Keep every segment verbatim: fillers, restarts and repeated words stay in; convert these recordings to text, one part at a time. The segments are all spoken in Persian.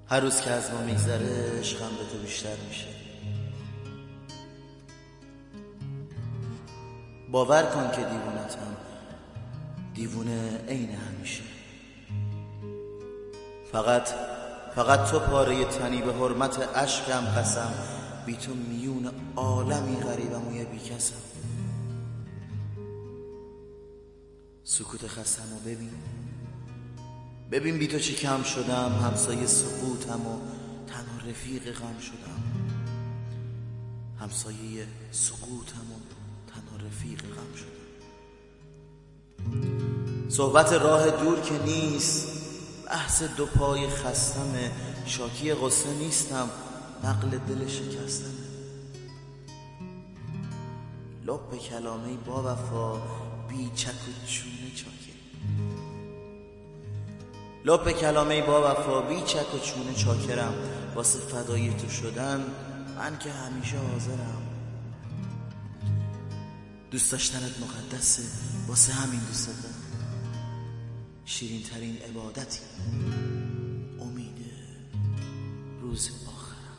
هر روز که از ما میگذره عشقم به تو بیشتر میشه. باور کن که دیوونتم، دیوونه عین همیشه. فقط فقط تو پاره تنی، به حرمت عشقم قسم، بی تو میون عالمی غریبم و یه بی کسم. سکوت خستم و ببین ببین بی تو چی کم شدم، همسایه سکوتم و تنها رفیق غم شدم. همسایه سکوتم و تنها رفیق غم شدم. صحبت راه دور که نیست، بحث دو پای خستمه. شاکی غصه نیستم، نقل دل شکستمه. لب کلامه با وفا، بی چک و چونه چاکر. لب کلامه با وفا، بی چک و چونه چاکرم. واسه فدای تو شدن من که همیشه حاضرم. دوست داشتنت مقدسه، واسه همین دوست دارم. شیرین ترین عبادتی امید روز آخرم.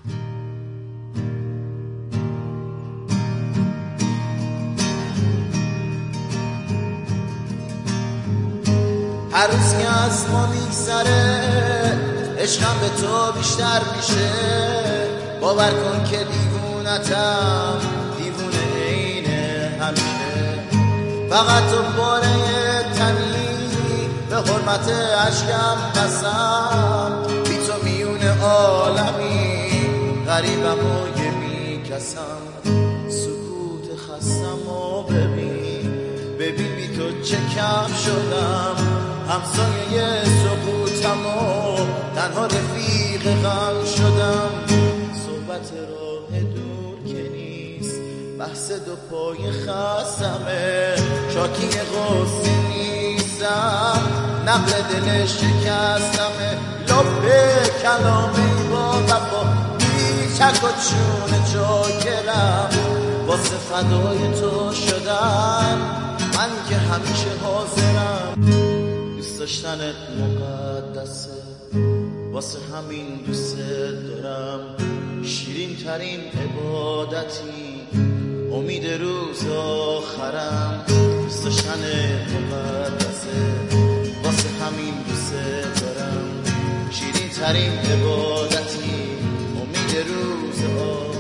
هر روز که از ما میگذره عشقم به تو بیشتر میشه. باور کن که دیوونتم، دیوونه عین همیشه. فقط تو باره تنی، به حرمت عشقم قسم، بی تو میون عالمی غریبم و یه بی کسم. سکوت خستم و ببین ببین بی تو چه کم شدم. همسایه سکوتم و تنها رفیق غم شدم. صحبت راه دور که نیست، بحث دو پای خستمه. شاکی غصه نیستم، نقل دل شکستمه. لب کلامه با وفا، بی چک و چونه چاکرم. واسه فدای تو شدن من که همیشه حاضرم. دوست داشتنت مقدسه، واسه همین دوست دارم. شیرین ترین عبادتی امید روز آخرم. دوست داشتنت مقدسه، واسه همین دوست دارم. شیرین ترین عبادتی امید روز آخرم.